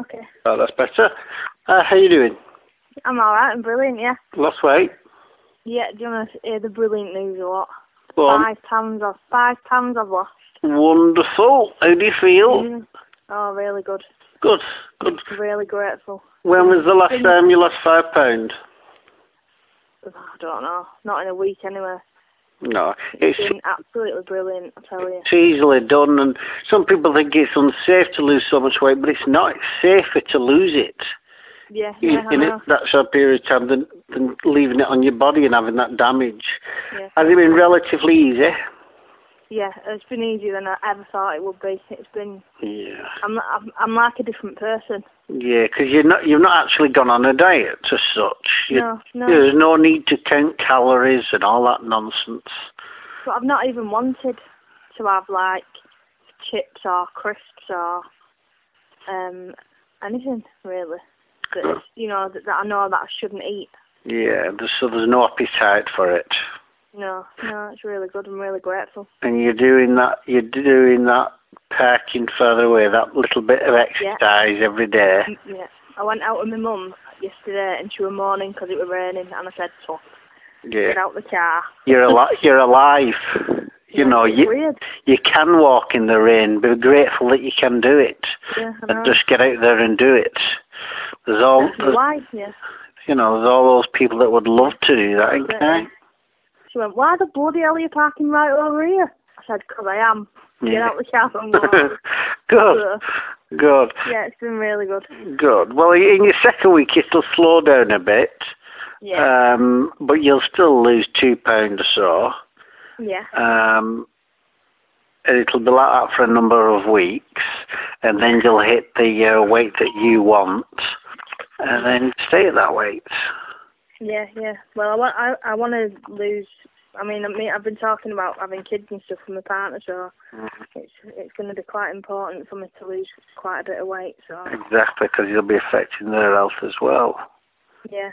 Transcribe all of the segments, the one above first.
Okay. Oh, that's better. How you doing? I'm alright, I'm brilliant, yeah. Lost weight? Yeah, do you want to hear the brilliant news or what? Go on. 5 pounds I've lost. Wonderful. How do you feel? Oh, really good. Good, good. Really grateful. When was the last time you lost £5? I don't know. Not in a week anyway. No, It's been absolutely brilliant, I tell you. it's easily done, and some people think it's unsafe to lose so much weight, but it's not. It's safer to lose it. Yeah, I in know. that short period of time than leaving it on your body and having that damage. Yeah. Has it been relatively easy? Yeah, it's been easier than I ever thought it would be. It's been. Yeah. I'm like a different person. Yeah, because you've not actually gone on a diet as such. No. There's no need to count calories and all that nonsense. But I've not even wanted to have like chips or crisps or anything really. That that I know that I shouldn't eat. Yeah, so there's no appetite for it. No, it's really good. I'm really grateful. And you're doing that parking further away, that little bit of exercise every day. Yeah. I went out with my mum yesterday and she was moaning because it was raining and I said, tough. Yeah. Get out the car. You're alive. You know, weird. You can walk in the rain. Be grateful that you can do it. Yeah, I know. And just get out there and do it. There's there's all those people that would love to do that, okay? She went, why the bloody hell are you parking right over here? I said, because I am. Get out the car and walk. Good. Yeah, it's been really good. Good. Well, in your second week, it'll slow down a bit. Yeah. But you'll still lose £2 or so. Yeah. And it'll be like that for a number of weeks, and then you'll hit the weight that you want, and then stay at that weight. Yeah. Well, I want to lose. I mean, I've been talking about having kids and stuff with my partner, so it's going to be quite important for me to lose quite a bit of weight. So exactly, because you'll be affecting their health as well. Yeah.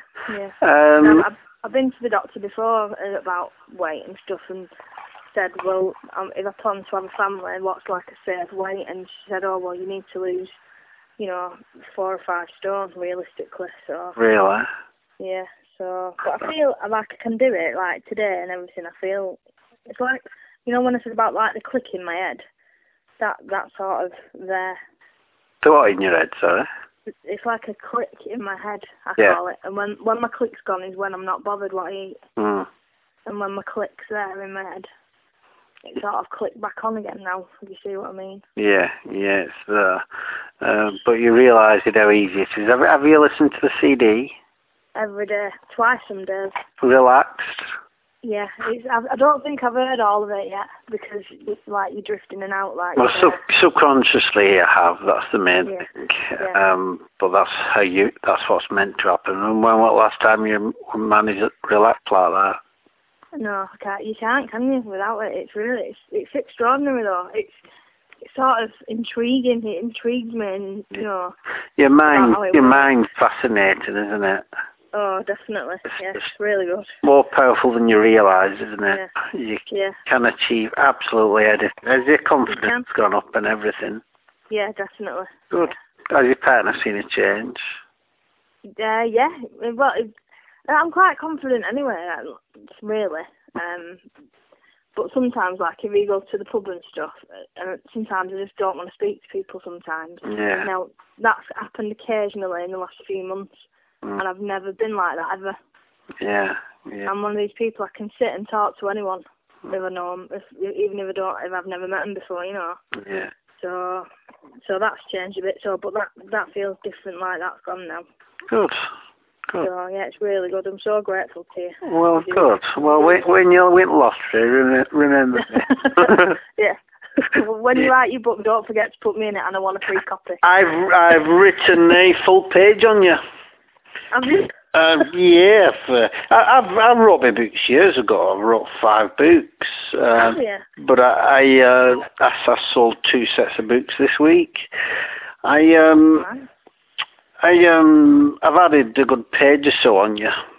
I've been to the doctor before about weight and stuff, and said, well, if I plan to have a family, what's like a safe weight? And she said, oh, well, you need to lose, 4 or 5 stone realistically. So really? Yeah. So, but I feel like I can do it. Like today and everything, I feel it's like when I said about like the click in my head, that sort of there. So what in your head, sorry? It's like a click in my head, I call it. And when my click's gone is when I'm not bothered what I eat. And when my click's there in my head, it sort of clicked back on again now, if you see what I mean. Yeah, it's there. But you realise how easy it is. Have you listened to the CD? Every day, twice some days. Relaxed? Yeah, I don't think I've heard all of it yet, because it's like you're drifting in and out. Like, well, subconsciously you have, that's the main thing. Yeah. But that's what's meant to happen. And when was the last time you managed to relax like that? No, I can't. You can't, can you, without it? It's extraordinary though. It's sort of intriguing. It intrigues me, and Your mind's fascinating, isn't it? Oh, definitely. Yeah, it's really good. More powerful than you realise, isn't it? Yeah. You can achieve absolutely anything. Has your confidence gone up and everything? Yeah, definitely. Good. Has your partner seen a change? Yeah. Well, I'm quite confident anyway, really. But sometimes, like, if we go to the pub and stuff, sometimes I just don't want to speak to people sometimes. Yeah. Now, that's happened occasionally in the last few months, and I've never been like that ever. Yeah. I'm one of these people I can sit and talk to anyone if I know them, even if I've never met them before, Yeah. So that's changed a bit. But that feels different. Like that's gone now. Good. So yeah, it's really good. I'm so grateful to you. Well, good. Well, when you win lottery, remember me. Yeah. When you write your book, don't forget to put me in it, and I want a free copy. I've written a full page on you. Have you? Yeah. I wrote my books years ago. I wrote 5 books. But I sold 2 sets of books this week. I've added a good page or so on you.